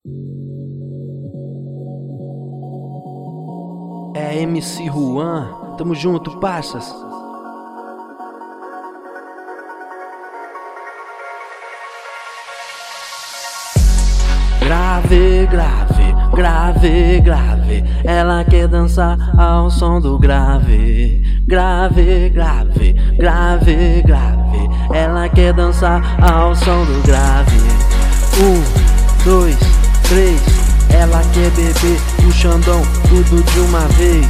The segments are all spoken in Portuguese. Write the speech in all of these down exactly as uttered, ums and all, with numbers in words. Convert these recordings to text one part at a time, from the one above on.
É M C Juan, tamo junto, parças. Grave, grave, grave, grave. Ela quer dançar ao som do grave. Grave, grave, grave, grave. Ela quer dançar ao som do grave. Um, dois, três. Ela quer beber o Xandão tudo de uma vez.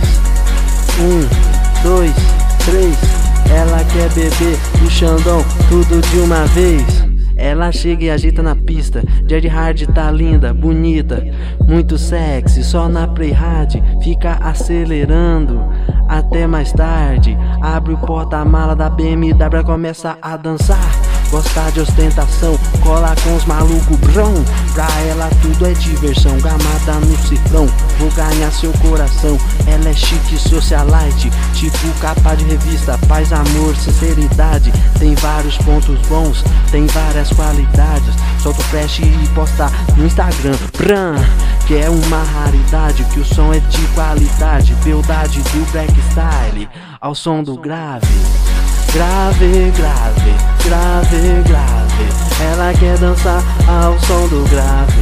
Um, dois, três. Ela quer beber o Xandão tudo de uma vez. Ela chega e agita na pista. Dead Hard tá linda, bonita, muito sexy. Só na play hard fica acelerando até mais tarde. Abre o porta-mala da B M W, começa a dançar. Gosta de ostentação, cola com os malucos brão. Pra ela tudo é diversão, gamada no cifrão. Vou ganhar seu coração. Ela é chique, socialite, tipo capa de revista. Paz, amor, sinceridade. Tem vários pontos bons, tem várias qualidades. Solta o flash e posta no Instagram, Bram, que é uma raridade, que o som é de qualidade. Beldade do black style, ao som do grave. Grave, grave, grave, grave. Ela quer dançar ao som do grave.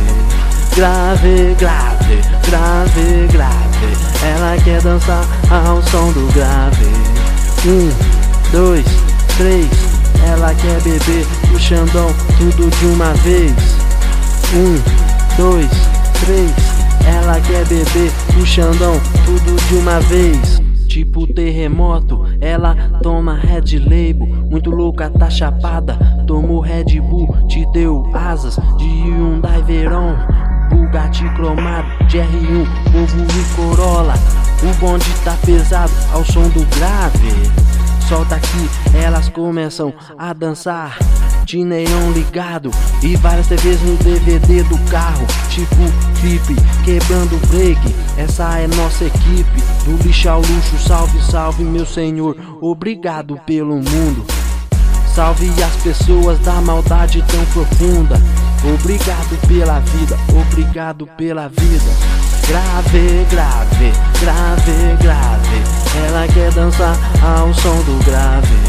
Grave, grave, grave, grave. Ela quer dançar ao som do grave. Um, dois, três. Ela quer beber o Xandão tudo de uma vez. Um, dois, três. Ela quer beber o Xandão tudo de uma vez. Tipo terremoto, ela toma Red Label. Muito louca, tá chapada, tomou Red Bull. Te deu asas de Hyundai Veron, Bugatti cromado de R um, Volvo e Corolla. O bonde tá pesado ao som do grave. Solta aqui, elas começam a dançar de neon ligado e várias T Vs no D V D do carro, tipo clipe, quebrando o break. Essa é nossa equipe, do lixo ao luxo. Salve, salve meu senhor, obrigado pelo mundo. Salve as pessoas da maldade tão profunda. Obrigado pela vida, obrigado pela vida. Grave, grave, grave, grave. Ela quer dançar ao som do grave.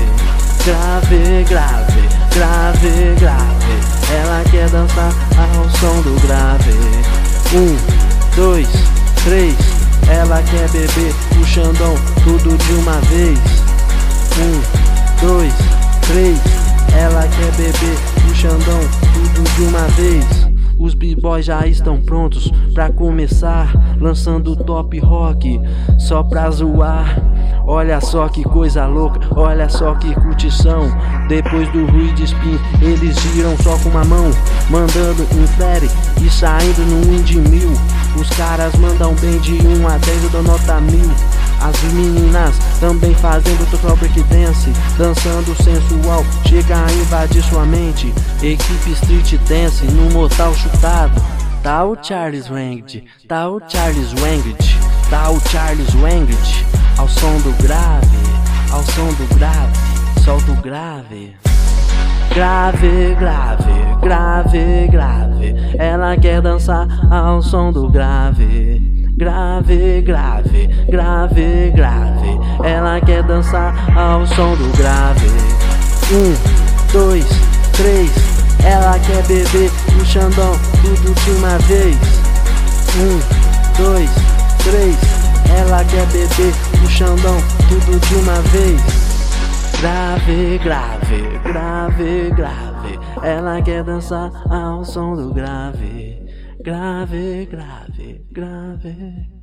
Grave, grave, grave, grave. Ela quer dançar ao som do grave. Um, dois, três. Ela quer beber o Xandão tudo de uma vez. Um, dois, três. Ela quer beber o Xandão tudo de uma vez. Os b-boys já estão prontos pra começar, lançando top rock só pra zoar. Olha só que coisa louca, olha só que curtição. Depois do ruído de spin, eles giram só com uma mão, mandando um flare e saindo no win de mil. Os caras mandam bem de um a dez, eu dou nota mil. As meninas também fazendo total breakdance, dançando sensual, chega a invadir sua mente. Equipe street dance no mortal chutado. Tá o Charles Wanged, tá o Charles Wanged, tá o Charles Wanged. Ao som do grave, ao som do grave, solta o grave. Grave, grave, grave, grave. Ela quer dançar ao som do grave. Grave, grave, grave, grave. Ela quer dançar ao som do grave. Um, dois, três. Ela quer beber o Xandão tudo de uma vez. Um, dois, três. Ela quer beber o Xandão tudo de uma vez. Grave, grave, grave, grave. Ela quer dançar ao som do grave. Grave, grave, grave.